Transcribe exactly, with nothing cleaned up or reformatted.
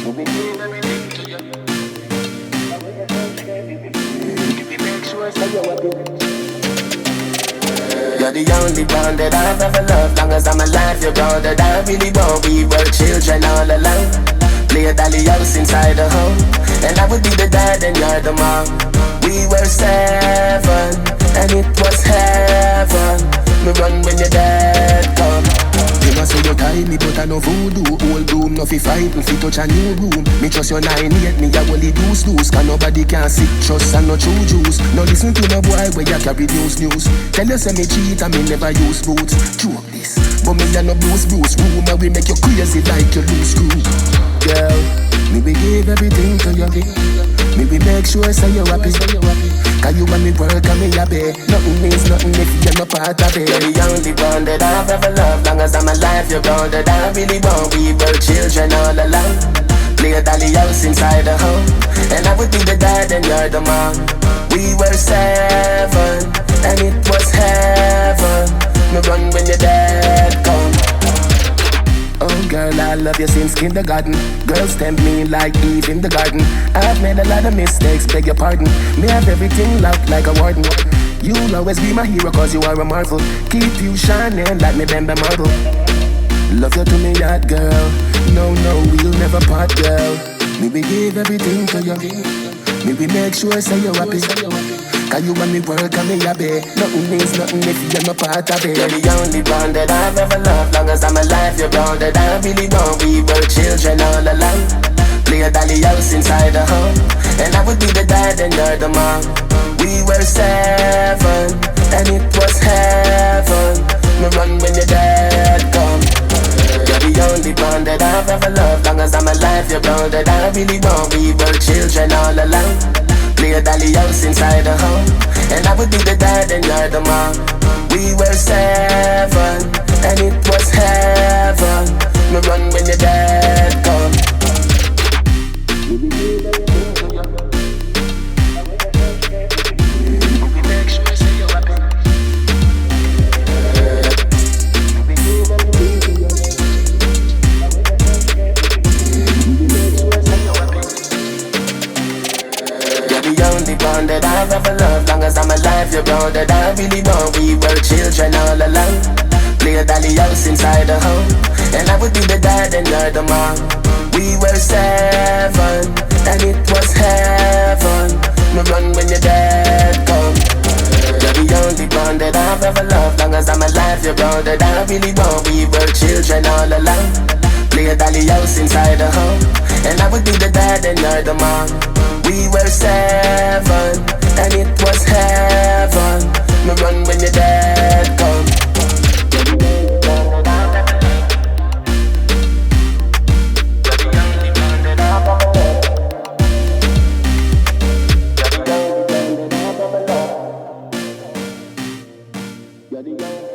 We give everything to you. We make sure so you're happy. You're the only one that I've ever loved. Long as I'm alive, you're all that I really want. We were children all alone. Play a dolly house inside the home, and I would be the dad and you're the mom. We were seven, and it was heaven. Me run when your dad come. You must say you tie me, but I no voodoo. Old broom, no fi fight, no fi touch a new room. Me trust your nine eight, me a only deuce loose. Cause nobody can see trust and no true juice. No listen to no boy where you carry news news. Tell you say me cheat and me never use boots. Joke this, but me a no blues blues. Rumor we make you crazy like you lose screw. Girl, me we give everything to you. Me we make sure say you happy. Cause you and me work and me happy. Nothing means nothing if you're not part of it. You're the only one that I've ever loved. Long as I'm alive, you're all that I really want. We were children all alone. Play a dolly house inside the home, and I would be the dad and you're the mom. We were seven, and it was heaven. Me run when your dad come. Oh girl, I love you since kindergarten. Girls tempt me like Eve in the garden. I've made a lot of mistakes, beg your pardon. Me have everything locked like a warden. You'll always be my hero cause you are a marvel. Keep you shining like me Bembe marble. Love you to me that girl. No, no, we'll never part, girl. Me we give everything to you. Me we make sure say you're happy. Cause you and me work and me happy. Nothing means nothing if you're not part of it. You're the only one that I've ever loved. Long as I'm alive, you're all that I really want. We were children all alone. Play a dolly house inside the home, and I would be the dad and you're the mom. We were seven, and it was heaven. Me run when your dad come. You're the only one that I've ever loved. Long as I'm alive, you're all that I really want. We were children all alone. Play a dolly house inside the home, and I would be the dad and you're the mom. We were seven, and it was heaven. Me run when your dad come. We make sure say you're happy. The only one that I've ever loved. Long as I'm alive, you're all that I really want. We were children all alone. Play a dolly house inside the home, and I would be the dad and you're the mom. We were seven, and it was heaven. Me run when your dad come. You're the only one that I've ever loved. Long as I'm alive, you're all that I really want. We were children all alone. Play a dolly house inside the home, and I would be the dad and you're the mom. We were seven, and it was heaven. Me run when your dad come. You're the only